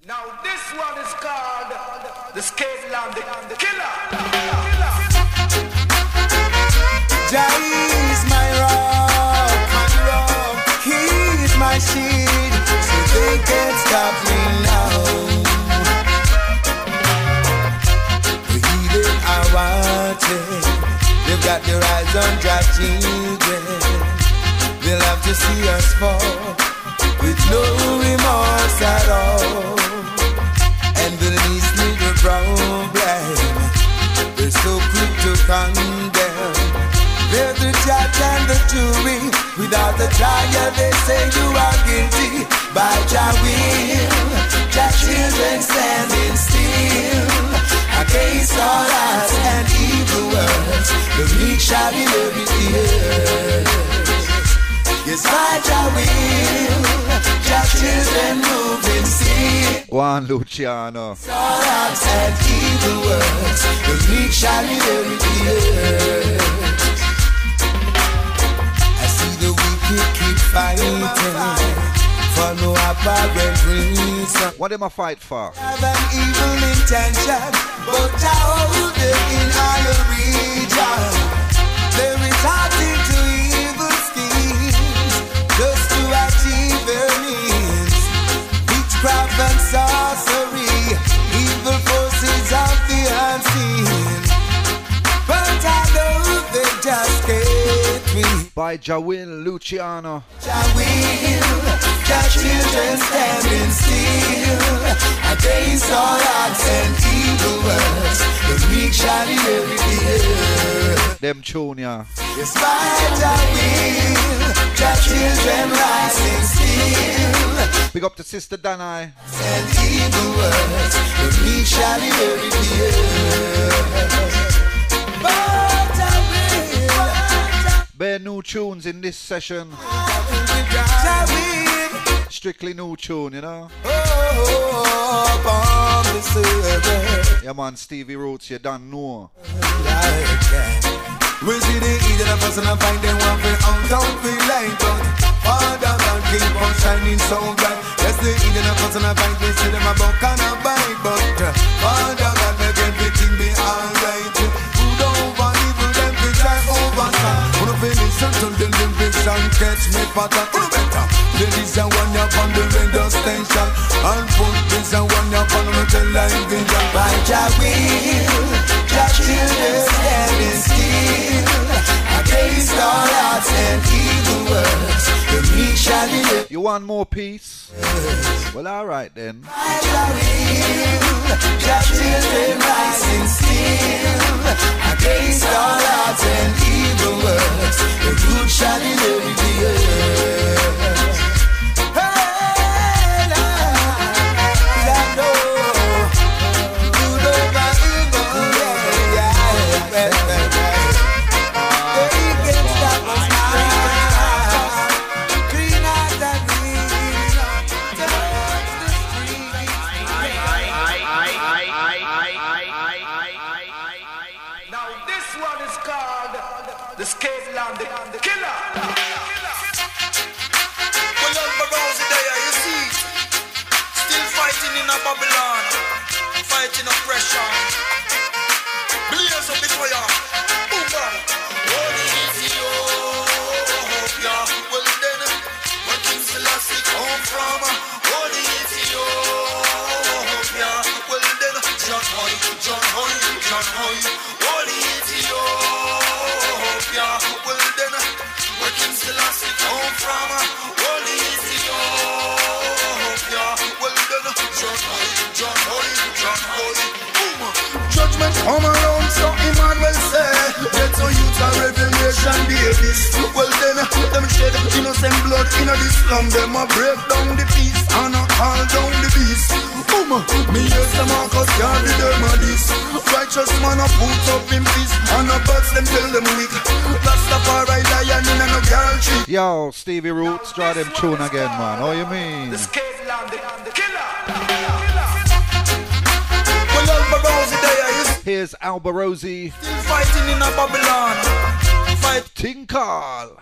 Now this one is called the Skateland, the Killer. Jah is my rock, He is my shield, so they can't stop me now. The heathen are watching, they've got their eyes on Jah children. They'll have to see us fall with no remorse at all. And the least little problem, they're so quick to condemn. They're the judge and the jury. Without the trial, they say you are guilty. By Jah will, Jah children standing still against all odds and evil words. The meek shall be every ear. Yes, by Jah will, Jah children moving still. Juan Luciano. All odds and evil words. The meek shall be every ear. The wicked keep fighting for no apparent reason. What am I fight for? Have an evil intention, but I hold it in our region. They're resorting to evil schemes just to achieve their means. Witchcraft and sorcery, evil forces of the unseen. But I know they just can't win. By Jawil Luciano. Jah will, Jah children standing still against all odds and evil words. The meek shall inherit. Them tune ya. Yes, by Jah will, Jah children rising still. Big up to Sister Danai. And evil words. The meek shall inherit. Bare new tunes in this session. Strictly new tune, you know. Yeah man, Stevie Roots, you done know. We see the eating a person and find them one way out, don't be like but Father God keep on shining so bright. Yes, the eating a person and find they see them a buck and a bite. But Father God make everything be alright. Who don't want evil them to try overtime. Who don't feel listen to the lyrics and catch me pattern. Who better? Ladies and one up on the radio station and put this and one up on the television. By Jah will, Jah children standing still against all odds and evil words. The meek shall live. You want more peace? Well, alright then. By Jah will, Jah children rising still against all odds and evil words. The good shall live the earth. The Skateland, the Killer. Well, Alba-Rosie there, you see, still fighting in a Babylon, fighting oppression. Blaze up the fire, boom bam. Holy Ethiopia, well then, where King Selassie come from? Holy Ethiopia, well then, John Hoy, Holy Ethiopia, well then, where King Selassie come from? Holy Ethiopia, well then, John Hoy, boom. Judgment come around, so Emmanuel say, get so youth a revelation babies. Well then, them shed innocent blood in the slum, them a break down the peace and a call down the beast. Boom, me hear some Marcus carry them a this. Righteous man a put up in peace and a birds them tell them weak. Rastafari lion in a no girl tree. Yo, Stevie Roots, try them tune again, man. How you mean? The Skateland, the Killer. Well, Alba-Rosie there is Here's Alba-Rosie. still fighting in a Babylon. Fight Tinkal.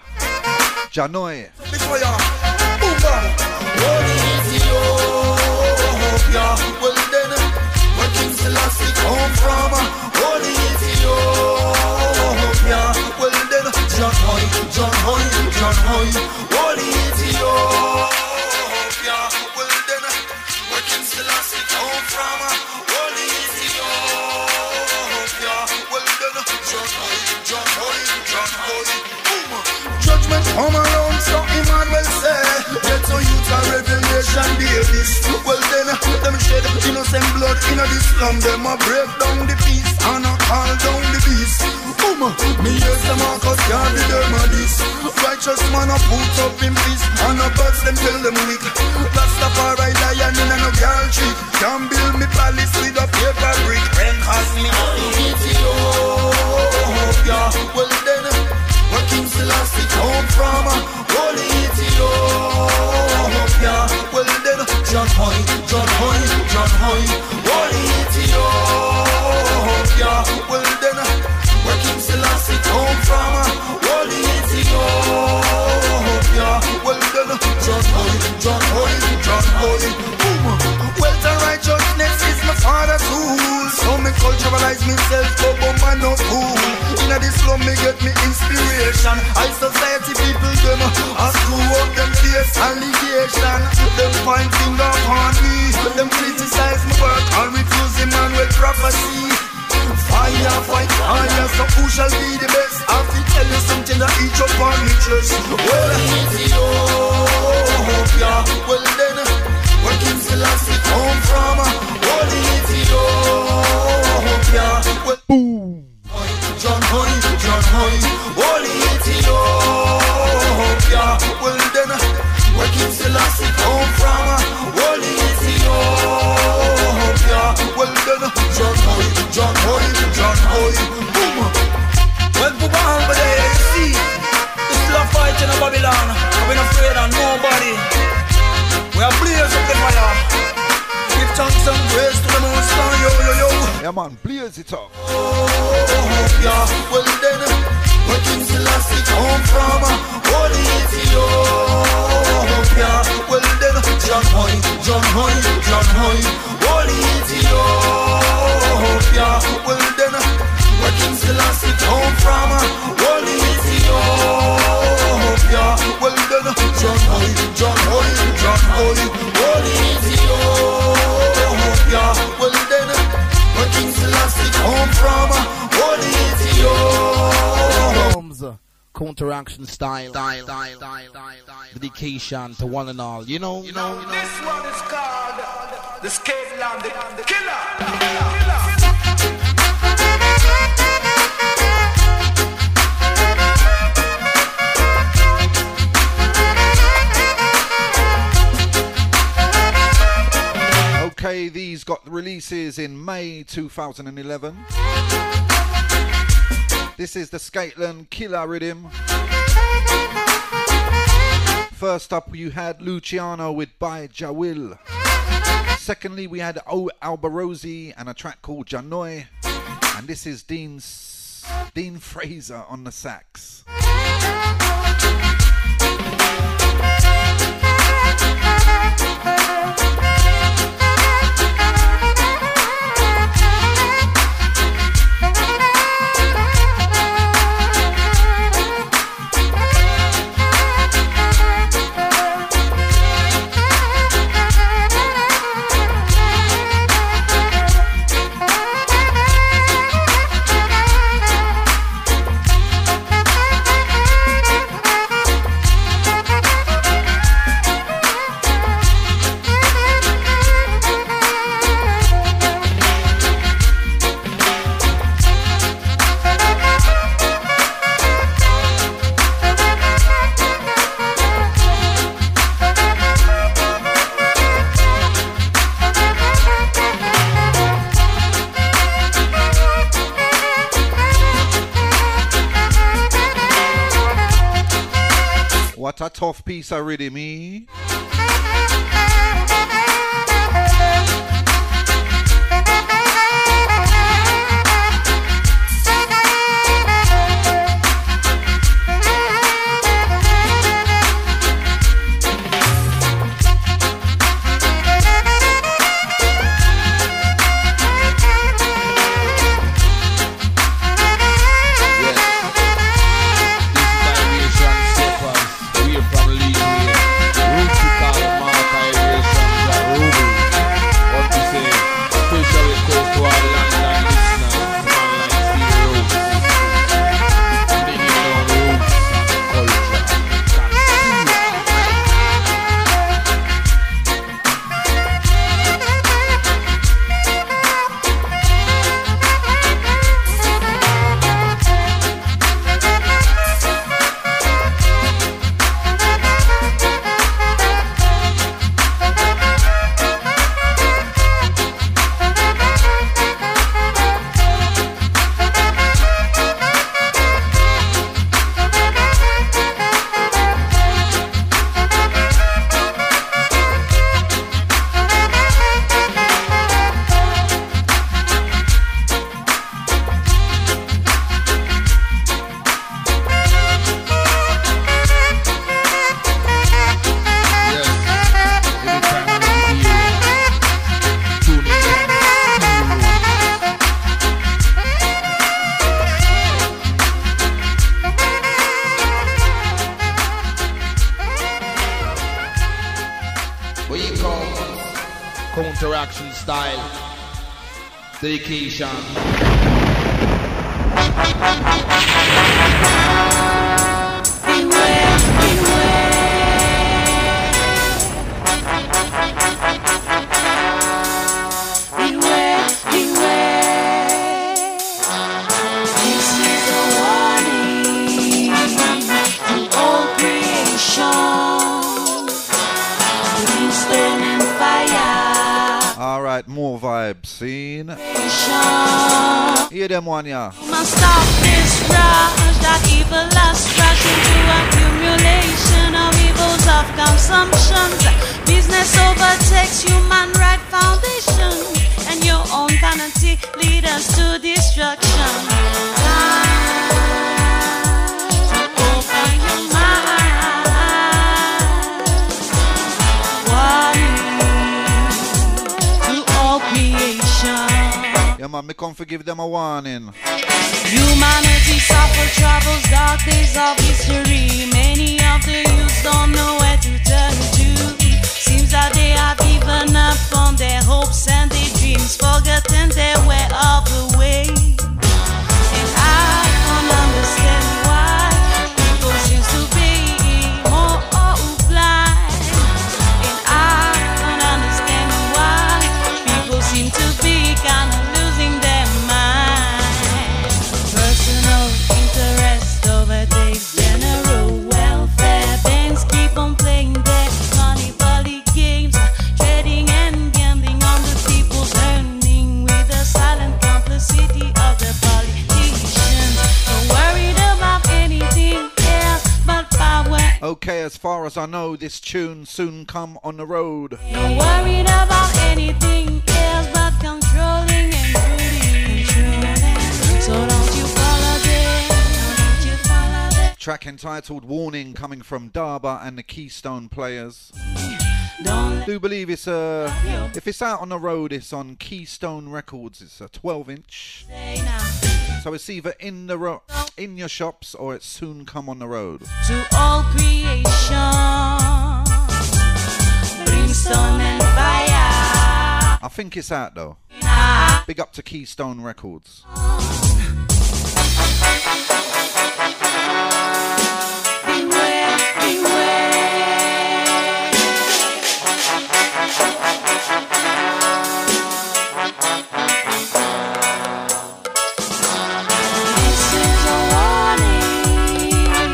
Janoi. before ya. Boom bam. Holy Ethiopia, come from holy Ethiopia. Well then, John Hoy, boom. Judgment come around, so Emmanuel say, get so youth a revelation babies. Well then, them shed innocent blood in the slum. Them a break down the peace and a call down the beast. Boom, me hears the Marcus Garvey them a this. Righteous man a put up in peace and a birds them tell them weak. Rastafari lion in a no girl trick. Can't build me palace with a paper brick. Rain cause me Ethiopia. Well then, where King Selassie come from holy Ethiopia. Well then, John Hoy, holy Ethiopia. Well then, where King Selassie come from holy Ethiopia. Well then, John Hoy, boom. Wealth and righteousness is my father's rule. So me culturalize myself, but man no fool. Inna this slum me get me inspiration. High society people them a screw up them face allegation. Them find finger on me. Them criticize my work and refuse Emmanuel prophecy. Fire, fight fire, so who shall be the best? I will tell you something that each up on me chest. Well, Ethiopia, well then, where King Selassie come from, holy Ethiopia. Well, boom. John Hoy, holy Ethiopia. Well then, where King Selassie come from, holy Ethiopia. Well then, John Hoy, boom. Well, Bubal, but there you see, it's still a fight in Babylon. I've been afraid of nobody. We are blaze up the fire. Give thanks and praise to the Most High, yo. Yeah, man, blaze it up. Yeah, well then, where King Selassie come from, holy Ethiopia. Well then, John Hoy, holy Ethiopia. Well then, where King Selassie come from, holy Ethiopia. Well then, John Hoy, holy Ethiopia. Well then, where King Selassie come from, holy Ethiopia. Counteraction style. Dedication to one and all. You know. This one is called the Skate Land, the Killer. Okay, these got releases in May 2011. This is the Skateland Killer Rhythm. First up, you had Luciano with By Jawil. Secondly, we had O Albarosi and a track called Janoi. And this is Dean Fraser on the sax. What a tough piece of rhythm, me. From Lee, Roots, Mark, Counteraction style. Dedication. Beware, beware. Beware, beware. This is a warning to all creation. Brimstone and fire. Alright, more vibes, seen. Hear them one, yeah. Must stop this rush, that evil lust rush into accumulation of evils of consumption. Business overtakes human right foundation, and your own vanity lead us to destruction. Time to open your mind. Warning to all creation. Yeah, man, me can't forgive them a warning. Humanity suffer troubles, dark days of history. Many of the youths don't know where to turn to. Seems that they have given up on their hopes and their dreams, forgotten their way of the way. And I can't understand why people seem to be more blind. And I can't understand why people seem to be kind of losing their mind. Personal interest overtakes general welfare. Banks keep on playing their monopoly games, trading and gambling on the people's earning with the silent complicity of the politicians. Not worried about anything else but power. Okay, as far as I know, this tune soon come on the road. Not worried about anything else but controlling and ruling. So don't you follow them, don't you follow them. Track entitled Warning, coming from Darba and the Keystone Players. Don't Do believe it's if it's out on the road, it's on Keystone Records. It's a 12-inch. say now So it's either in your shops or it's soon come on the road. to all creation, brimstone and fire. I think it's out though. Big up to Keystone Records. Beware, beware. This is a warning.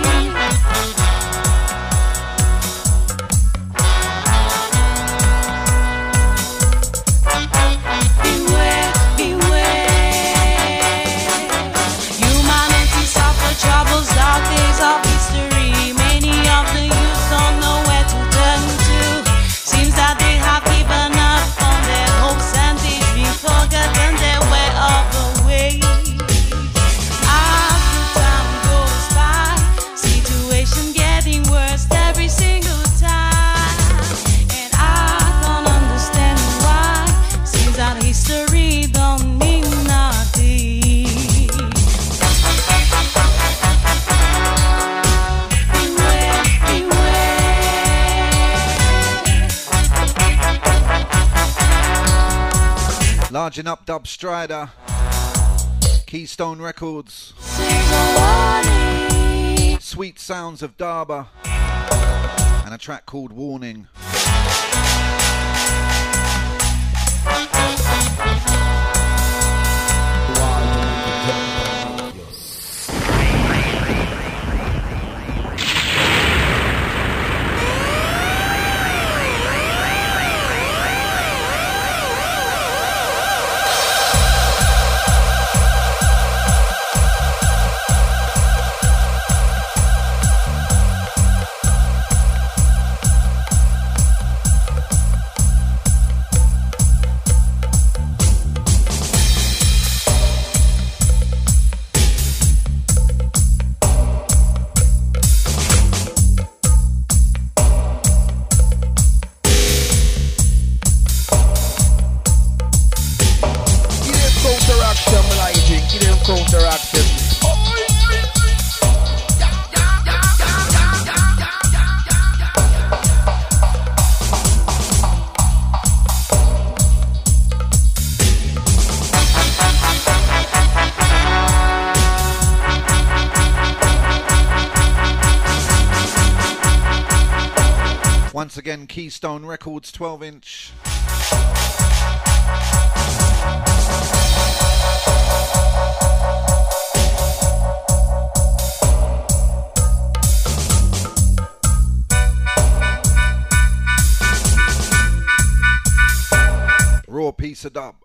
Beware, beware. Humanity suffer troubles, dark days of history. Many of the youth don't know where to turn to. Seems that they have given up on their hopes and their dreams, forgotten their way of the way. As the time goes by, situation getting worse every single time. And I don't understand why. Seems that history don't mean nothing. Beware, beware. Larging up Dub Strider. Keystone Records. This is a warning. Sweet Sounds of Darba. And a track called Warning. again, Keystone Records 12-inch. Raw piece of dub.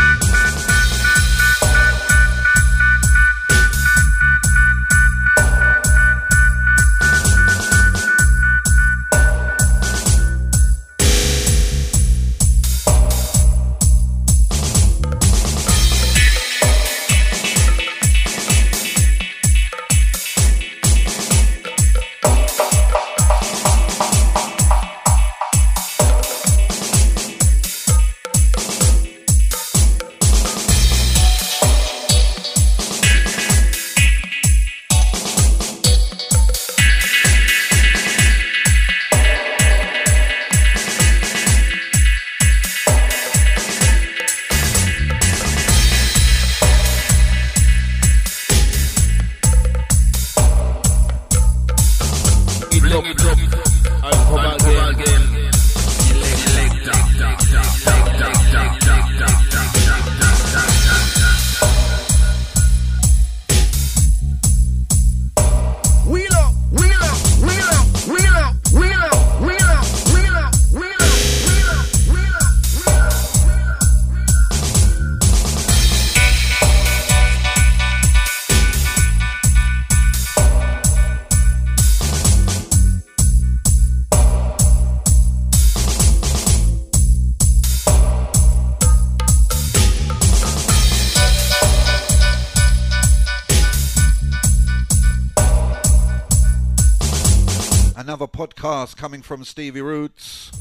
Coming from Stevie Roots.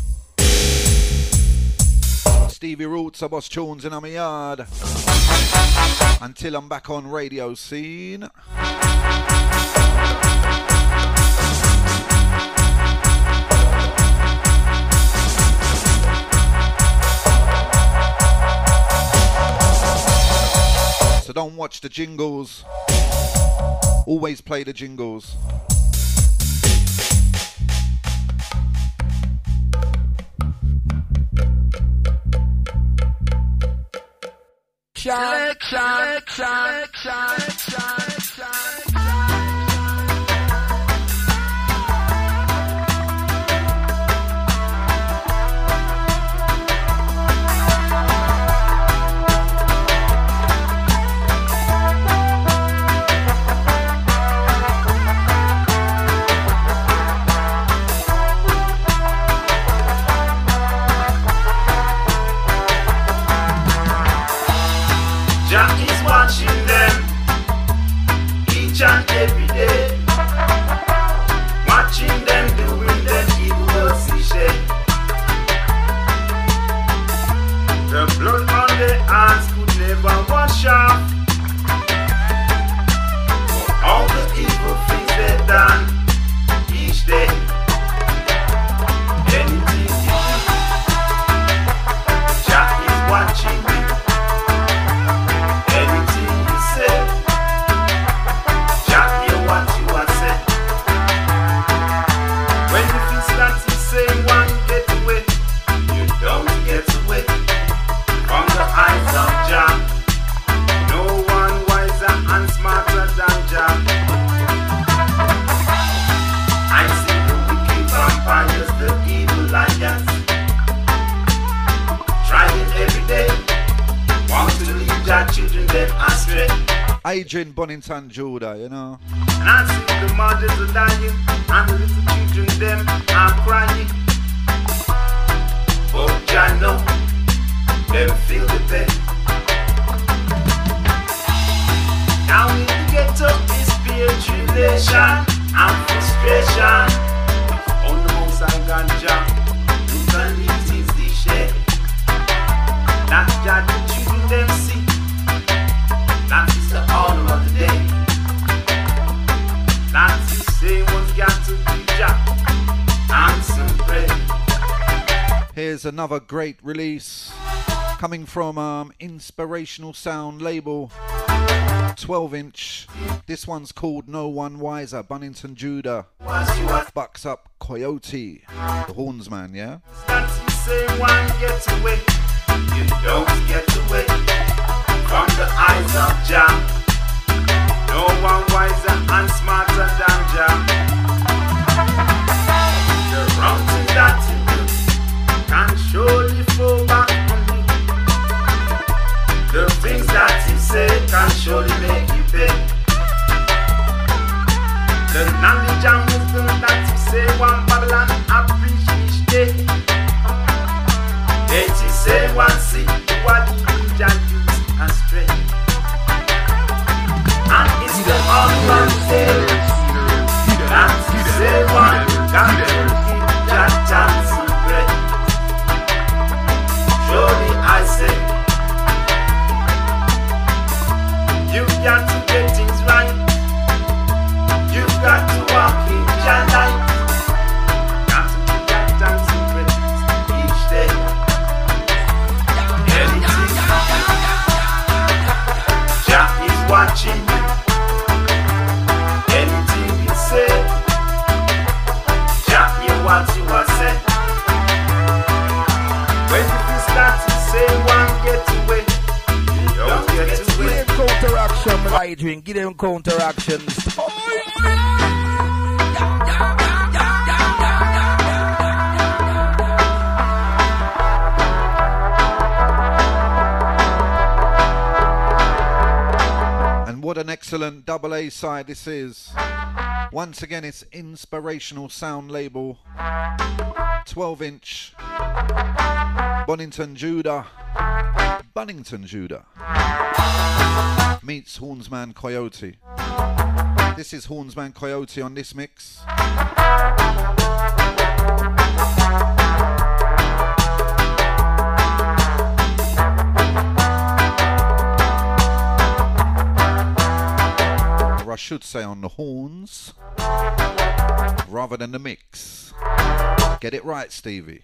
Stevie Roots, I boss tunes in my yard. Until I'm back on Radio Scene. So don't watch the jingles. Always play the jingles. Adrian Bonington Judah, you know. And I see the mothers are dying, and the little children them are crying. But I know them feel the pain. Down in the ghetto is peer tribulation and frustration. On the most I ganja, you can leave things the shade. That's just the children them see. That is the order of the day. That is say one's got to be jack and some pray. Here's another great release coming from Inspirational Sound label. 12-inch. This one's called No One Wiser. Bunnington Judah. Bucks Up Coyote. The Hornsman, yeah? You say one gets away, you don't get away from the eyes of Jah. No one wiser and smarter than Jah. The wrong thing that you do can surely fall back on you. The things that you say can surely make you pay. The knowledge and wisdom that you say one Babylon appreciate each day. They say one see what you need and use and spread. And it's the all-round tale that you say one got to give that chance and bread. Surely I say you got to get things right. You got to walk in your light. Got to give that chance and bread each day. Jah is watching you. Anything you say, Jah hear what you are saying. When you start to say one get away, you don't get away. Give them counteraction, right wing. Give them counteractions. What an excellent double A side this is. Once again, it's Inspirational Sound label. 12-inch. Bunnington Judah. Meets Hornsman Coyote. This is Hornsman Coyote on this mix. I should say on the horns rather than the mix. Get it right, Stevie.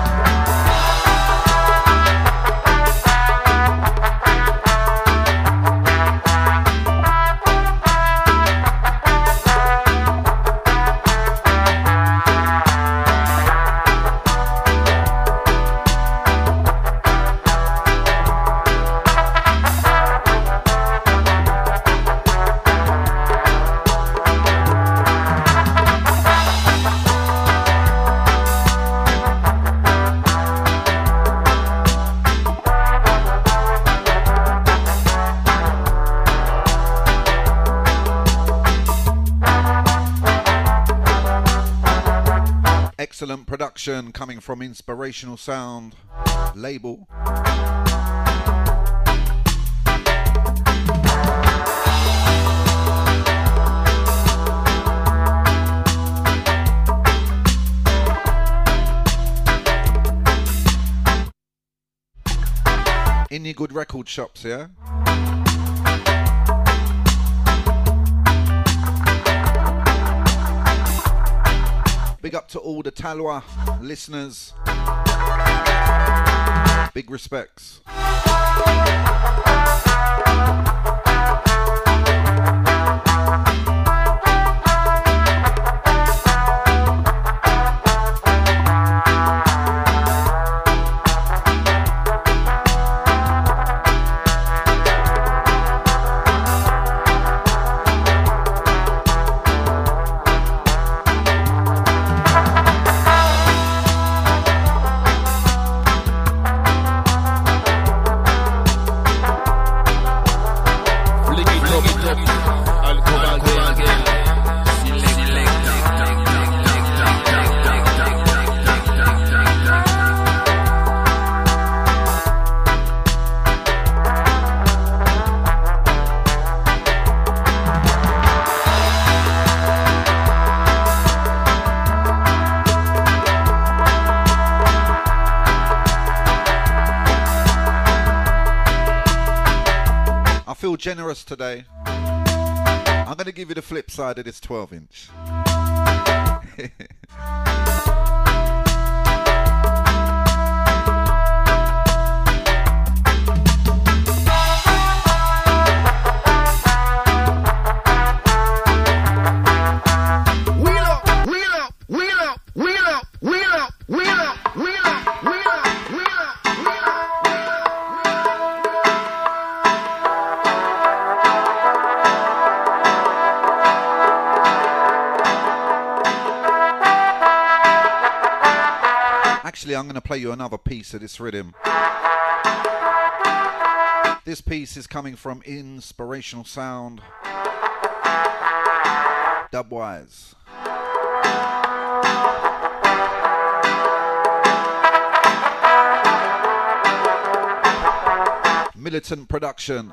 Excellent production coming from Inspirational Sound label. In your good record shops, yeah? Big up to all the Talwa listeners. Big respects. Generous today. I'm going to give you the flip side of this 12-inch. Firstly, I'm going to play you another piece of this rhythm. This piece is coming from Inspirational Sound, Dubwise. Militant Production.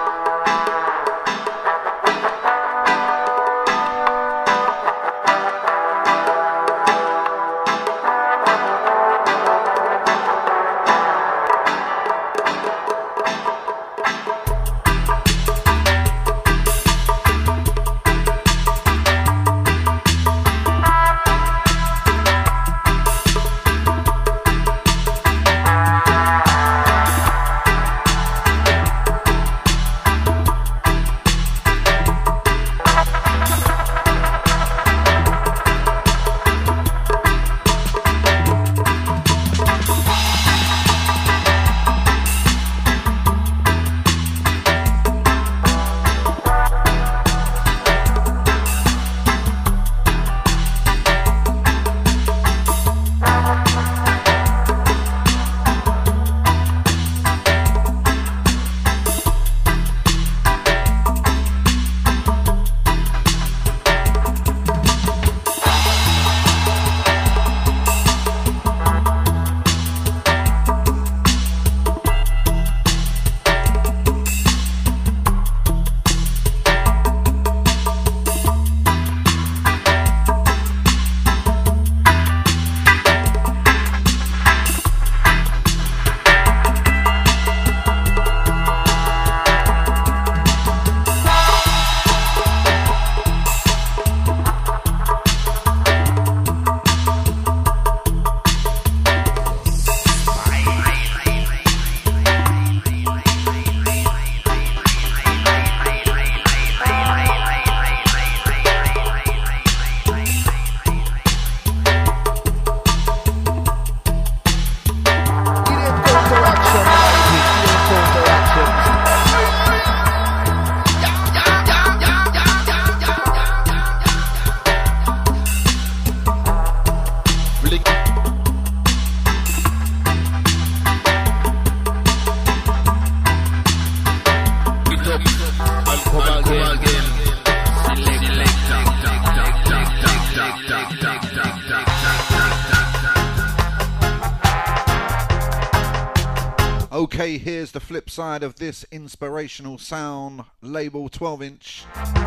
Okay, here's the flip side of this Inspirational Sound label 12-inch.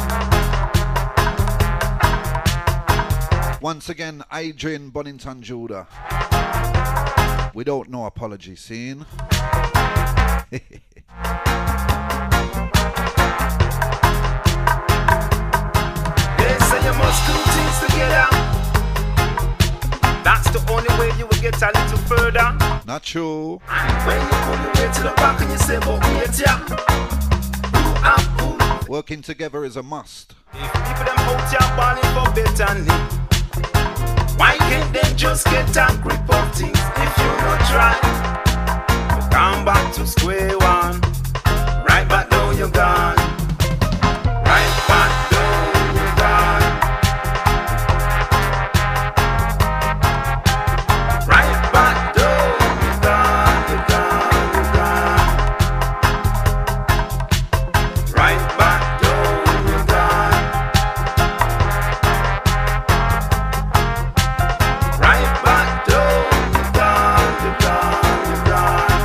Once again, Adrian Bonington Judah. Without no apology, scene. They say you must do things together. That's the only way you will get a little further. Not true. And when you pull your way to the back and you say, but wait, yeah. Working together is a must. If people them out here balling for better need, why can't they just get a grip of things if you not try? You come back to square one. Right back down you're gone. Right back down you're gone. Right back down you're gone. You're gone, you're gone. Right back down you're gone. Right back down you're gone. You're gone, you're gone.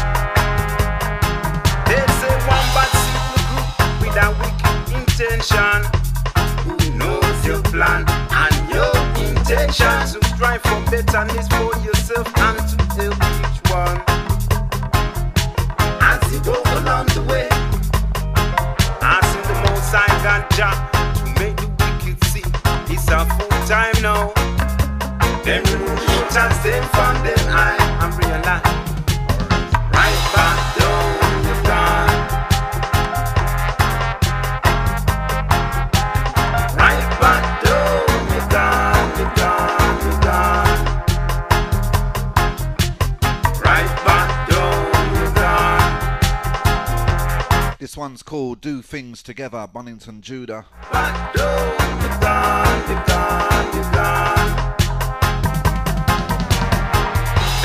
They say one bad seed will grow with a wicked intention. Who knows your plan and your intentions? To strive for betterness for yourself and to help each one. As you go along the way, asking the Most High God Jah to make the wicked see it's a full time now. Then you shoot and stand from them eye and realize right back down you're gone. Right back down you're gone, you're gone, you're gone. Right back down you're gone. This one's called Do Things Together, Bonington Judah. Back down you're gone, you're gone, you're gone.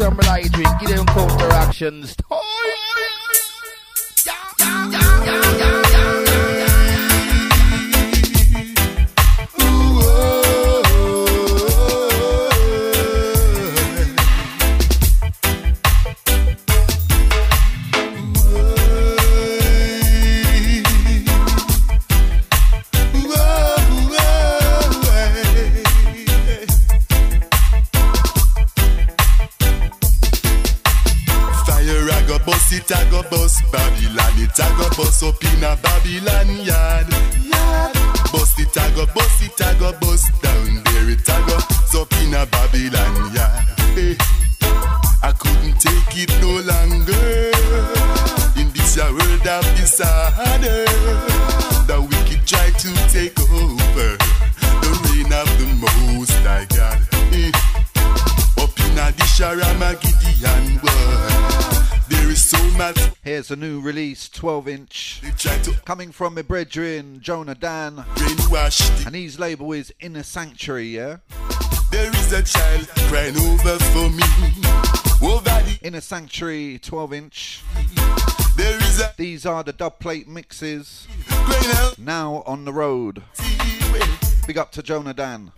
Action light ring, give them counteractions. I go bust Babylon, it I go bust up in a Babylon yard. Bust it, I go bust down there, it I go up in a Babylon yard. Hey. I couldn't take it no longer. In this world of disorder, the wicked try to take over the reign of the Most High God. Hey. Up in a Sharamagidian world. So here's a new release, 12-inch, coming from my brethren Jonah Dan, and his label is Inner Sanctuary, yeah? There is a child crying over for me. Inner Sanctuary, 12-inch. There is These are the dub plate mixes, now on the road. Big up to Jonah Dan.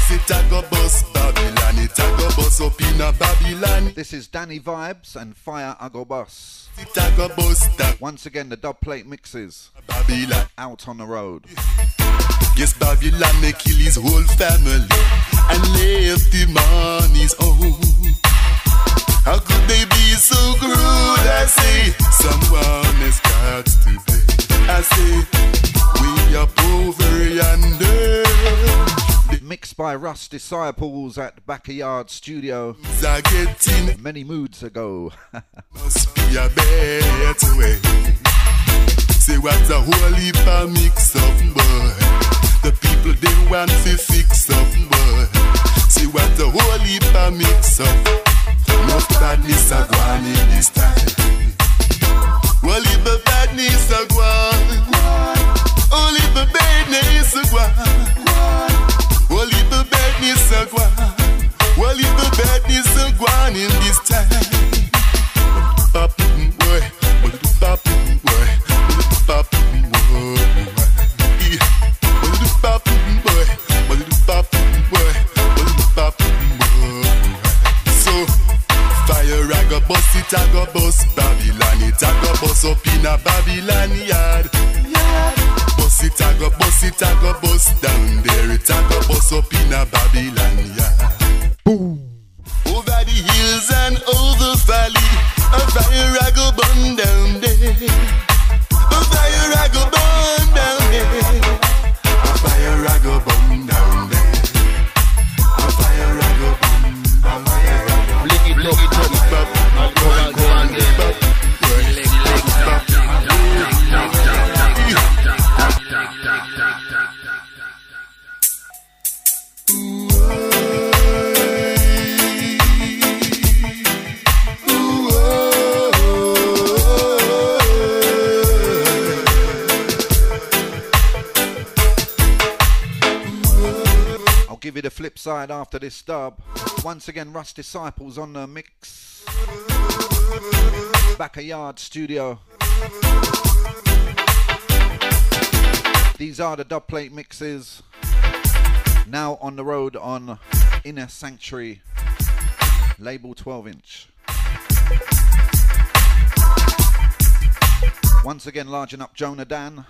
This is Danny Vibes and Fire I Go Bus. Once again, the dub plate mixes out on the road. Yes, Babylon may kill his whole family and left him on his own. How could they be so cruel? I say, someone has got to pay. I say, we up over yonder. Mixed by Russ Disciples at Backyard Studio many moods ago. Must be a better way. Say what a whole heap of mix up, boy. The people they want to fix up, boy. See what a whole heap of mix up. No badness a gone in this time. Well, if the badness a gone, only the badness a gone. Well, if the badness a gone, well, if the badness a gone in this time. Pop boy, well, the pop boy, well, the pop boy. Well, the pop boy, well, the pop boy, well, the pop boy. So, fire I go bust it, I go bust Babylon, it I go bust up in a Babylon yard. Bust it, I go bust down there, it I go bust up in a Babylon yard. Boom. Over the hills and over the valley, a fire I go burn down there. A fire I go burn down there. A fire I go burn down there. A fire I go burn down there. Lick it up, and go and get up. Give you the flip side after this dub. Once again, Russ Disciples on the mix. Backyard Studio. These are the dub plate mixes. Now on the road on Inner Sanctuary. Label 12-inch. Once again, larging up Jonah Dan.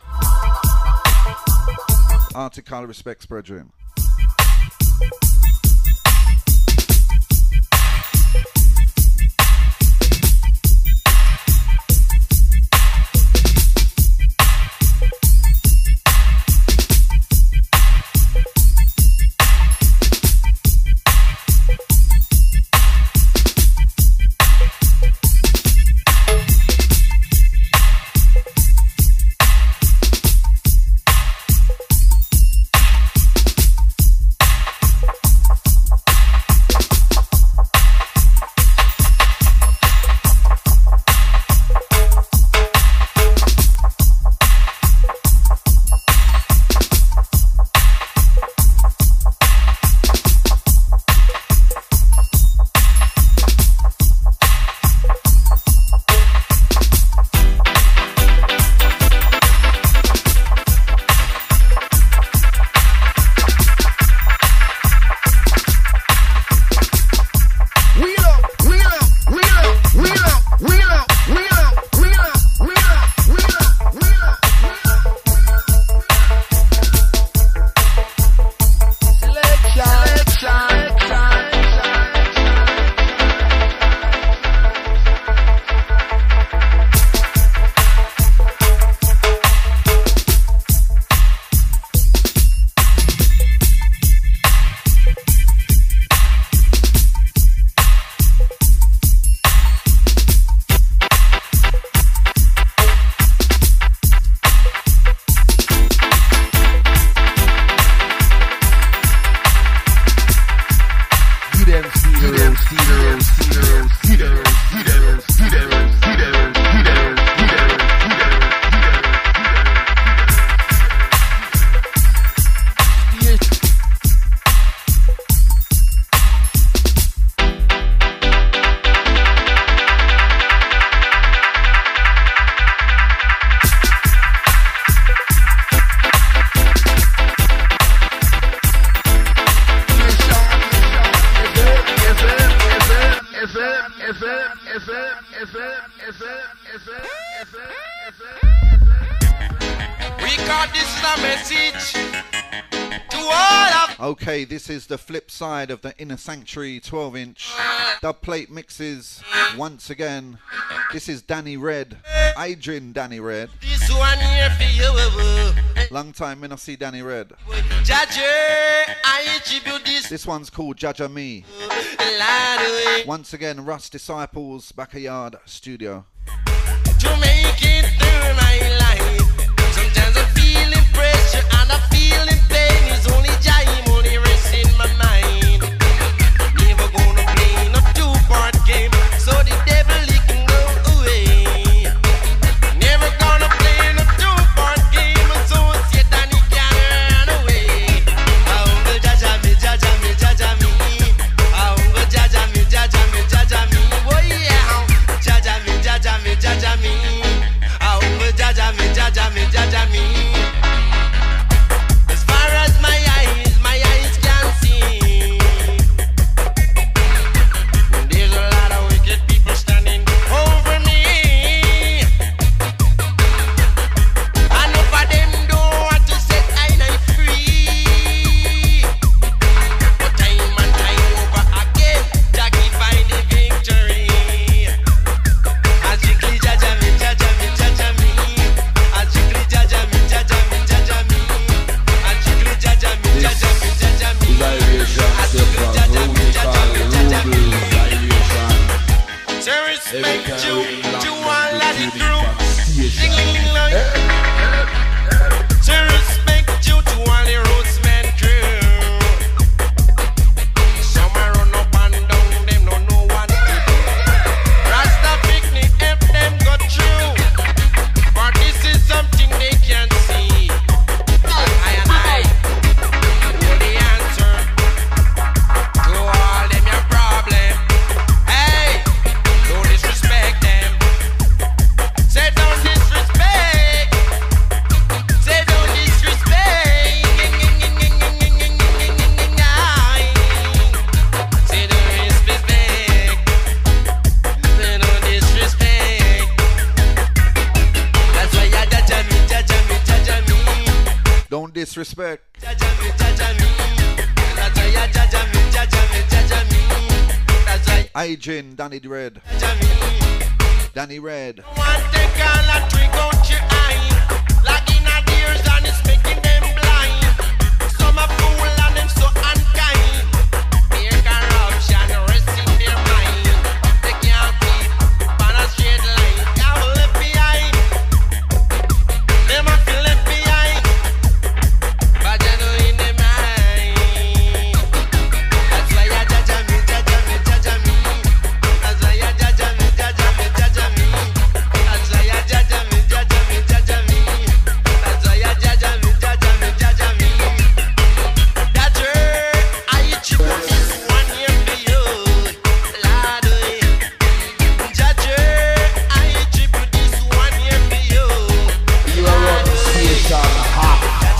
Article respects brethren. Okay, this is the flip side of the Inner Sanctuary 12-inch dub plate mixes once again. This is Danny Red, Adrian Danny Red. This one here for you. Long time when I see Danny Red. Jaja, I attribute this. This one's called Jaja Me. Once again, Russ Disciples, Backyard Studio. To make it through my life. Sometimes I'm feeling pressure and I'm feeling pain. It's only Jaim, only rest in my mind. Never gonna play no two-part game, so the devil he can go away. Never gonna play no two-part game, so Satan he can run away. I want go Jaja me, Jaja me, Jaja me. I want go Jaja me, Jaja me, Jaja me. Oh yeah, Jaja me, Jaja me, Jaja me. I want go Jaja me, Jaja me, Jaja me. As far as my eyes can see, there's a lot of wicked people standing over me. And if of them don't want to set I free, but time and time over again, Jackie find the victory. As strictly Jaja me, Jaja me, Jaja me. As strictly Jaja me, Jaja me, Jaja me. As strictly Jaja me, Jaja me, Jaja me. As strictly Jaja me, Jaja me, Jaja me. To respect you, to all of the crew. Ding-ling-ling-ling. To respect you, to all the Rootsman crew. Some a run up and down, them don't know what to do. Rasta picnic help them go through. But this is something they can't see. I and I know the answer to all them your problem. Hey, don't disrespect them. Say don't disrespect. Say don't disrespect. Say don't disrespect. Say don't disrespect. That's why you Jaja me, Jaja me, Jaja me. Don't disrespect. Jaja me, Jaja me. That's why you Jaja me, Jaja me, Jaja me. That's why Adrian Danny Red. Jaja me. Danny Red. One take all a trick out your eye. Logging at ears and it's making them blind. Some are fool and them so unkind. Fear corruption rests in their mind. They can't keep on a straight line. Y'all left behind. Them a feel left behind. But you know in their mind. That's why you Jaja me, Jaja me, Jaja me. That's why you Jaja me, Jaja me, Jaja me. That's why you Jaja me, Jaja me, Jaja me. That's why you Jaja me, Jaja me, Jaja me. That's right. I attribute this one here for you, Lord. Jaja, I attribute this one here for you. You are on the station hot.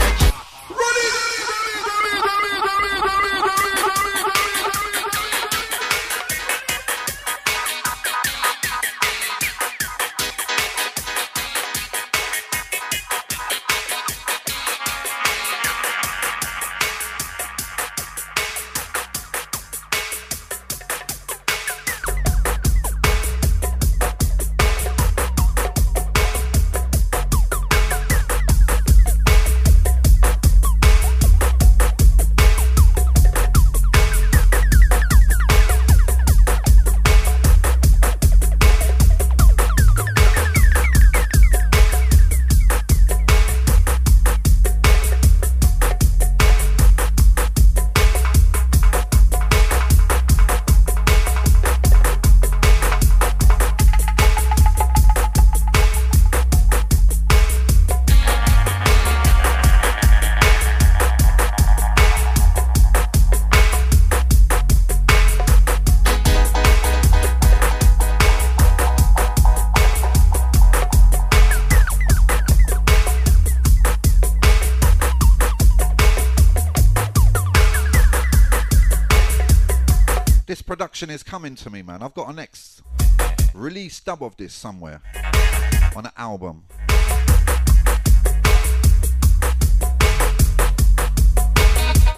This production is coming to me, man. I've got a next release dub of this somewhere on an album.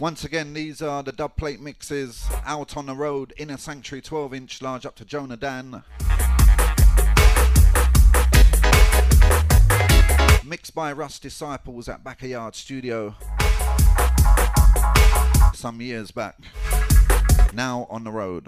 Once again, these are the dub plate mixes out on the road. Inner Sanctuary 12-inch large up to Jonah Dan. Mixed by Russ Disciples at Backyard Studio some years back. Now on the road.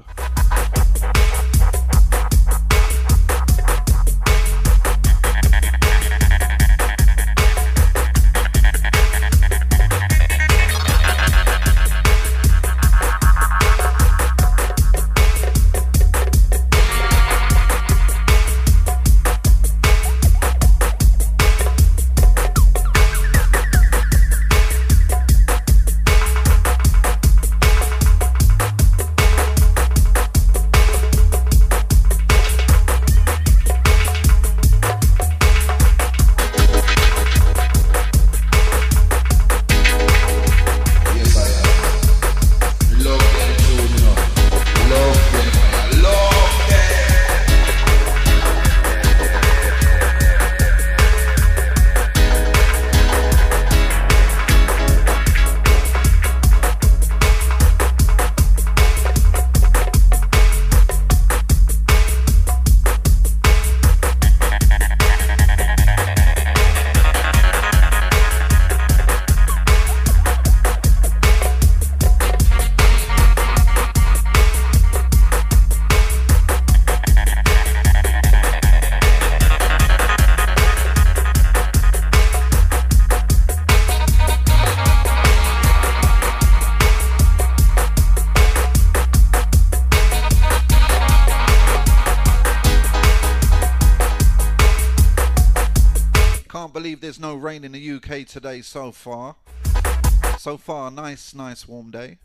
There's no rain in the UK today so far. So far, nice warm day.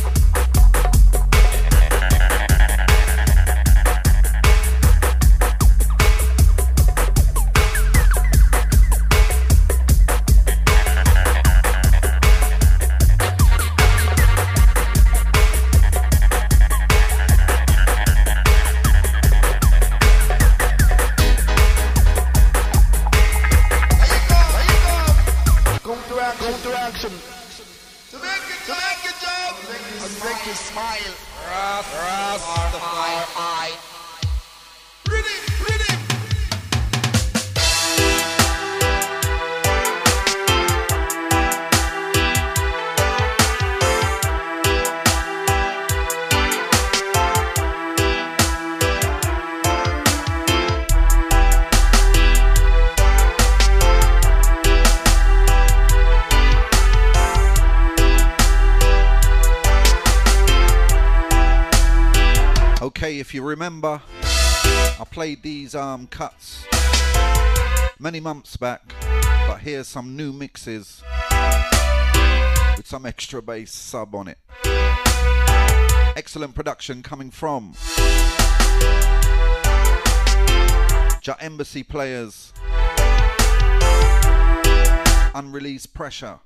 If you remember, I played these cuts many months back, but here's some new mixes with some extra bass sub on it. Excellent production coming from Ja Embassy Players. Unreleased Pressure.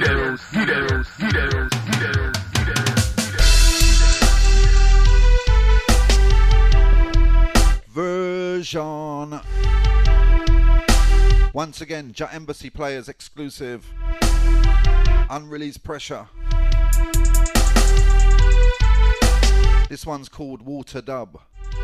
Version. Once again, Ja Embassy Players exclusive. Unreleased Pressure. This one's called Water Dub.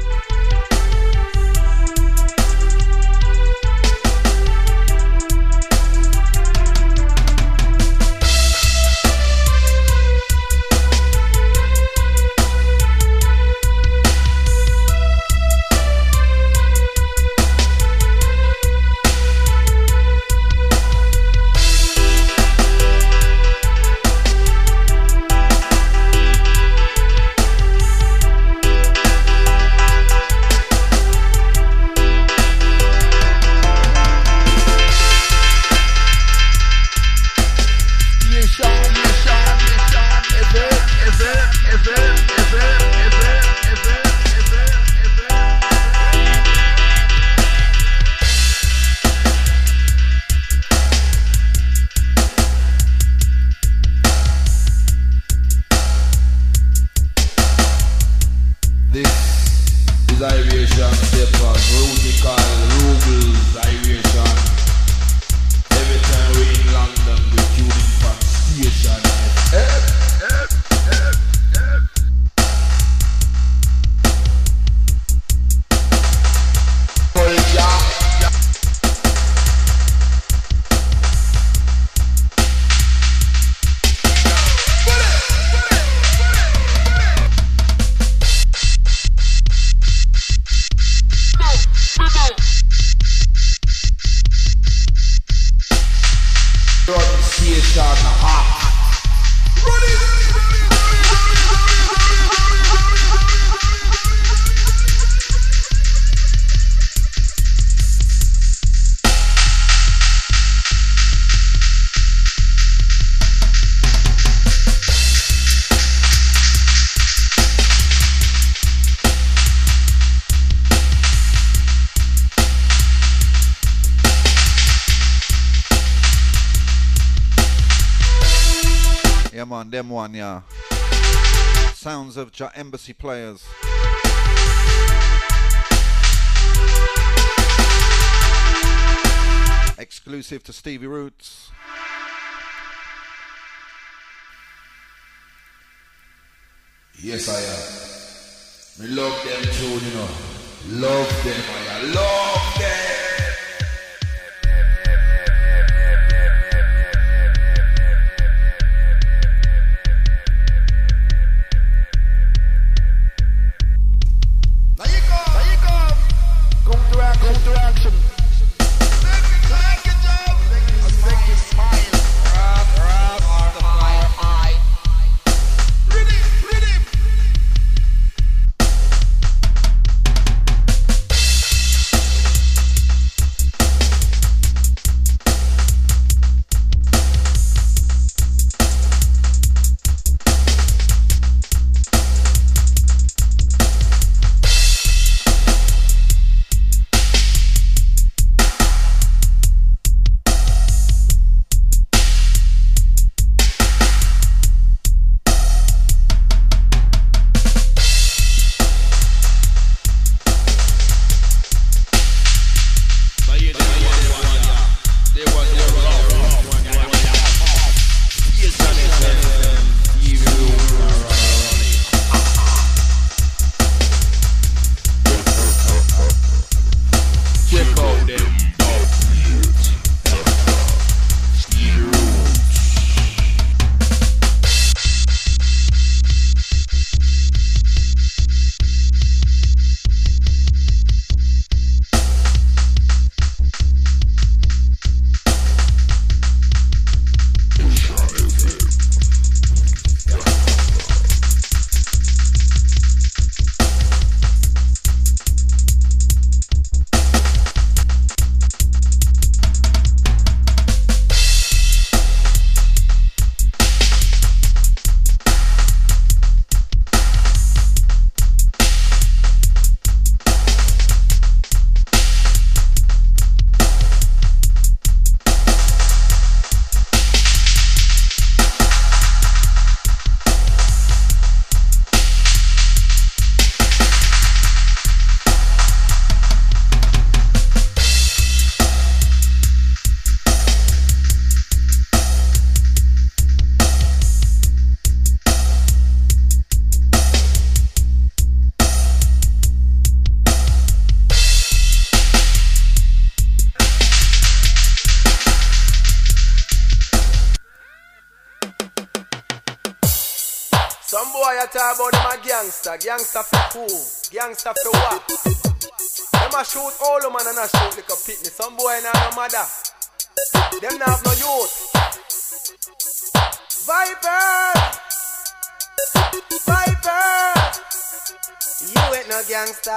Them one, yeah. Sounds of Ja Embassy Players. Exclusive to Stevie Roots. Yes, I am. Me love them tune, you know. Love them, I love them. Some boy I talk about them a gangster. Gangster for who? Gangster for what? Them a shoot all them and a shoot like a pitney. Some boy ain't have no mother. Them not have no youth. Viper! Viper! You ain't no gangster.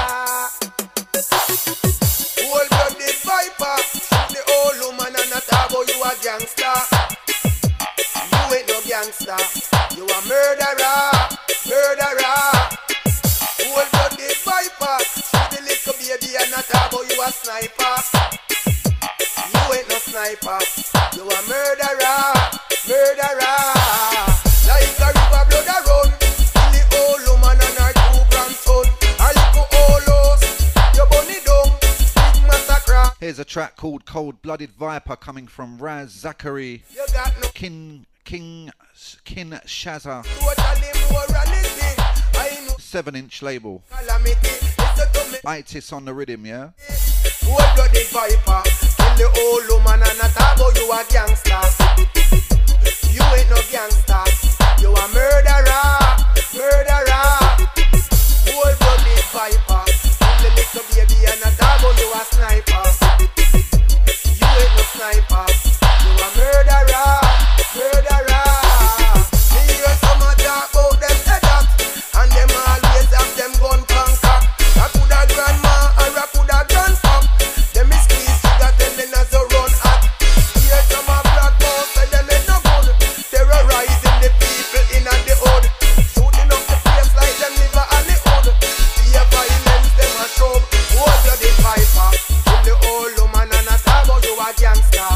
Old blooded Viper. Shoot the old woman and a talk about you a gangster. You ain't no gangster. You a murderer. Murderer. Old blooded Viper. Shoot the little baby and a talk about you a sniper. You ain't no sniper. You a murderer. Murderer. Like a river blood a run. Kill the old woman and her 2 grandson. A little old house. You burn it down. Big massacre. Here's a track called Cold Blooded Viper coming from Raz Zachary, You got no Kin Shazza, totally morality. I know 7-inch label. calamity. Listen to me. Itis on the rhythm, yeah? Old blooded Viper. Kill the old woman and a talk about you a gangster. You ain't no gangster. You a murderer. Murderer. Old blooded Viper. Kill the little baby and a talk about you a sniper. You ain't no sniper. You a murderer. Murderer. Me hear some a talk about them say that, and them always have them gun conquer. I coulda grandma or I coulda grandpop. Them is squeeze sugar tell them as a run hot. Hear some a black mouth say them ain't no good. Terrorizing the people in the hood. Shooting up the place like them live on the hood. Fear violence them a show. Hold your the Viper. Kill the old woman and a talk about you a gangster.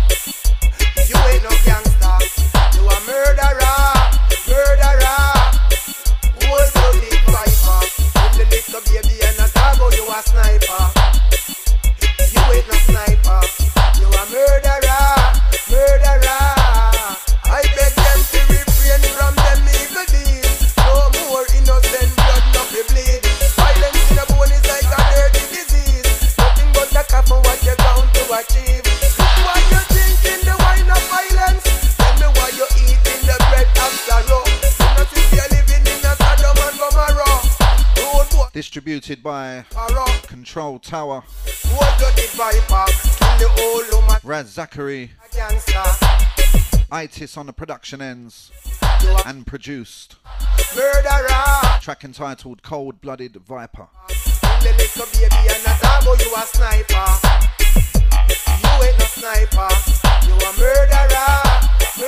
You ain't no gangster. You a murderer. Murderer. Hold your the Viper. Kill the little baby and a talk about you a sniper. You ain't no sniper. You a murderer. Murderer. I beg them to refrain from them evil deeds. No more innocent blood, no be bleed. Violence in the bone is like a dirty disease. Nothing but the cap on what you're bound to achieve. Look why you're drinking the wine of violence. Tell me why you're eating the bread of sorrow. Not if you're living in a Sodom and Gomorrah. Road boy, Distributed by Gomorrah. Control Tower, Hold your the Viper. Kill the old woman, Raz Zachary, gangster. Itis on the production ends, You a and produced. murderer. Track entitled Cold Blooded Viper. Kill the little baby and a talk about you a sniper.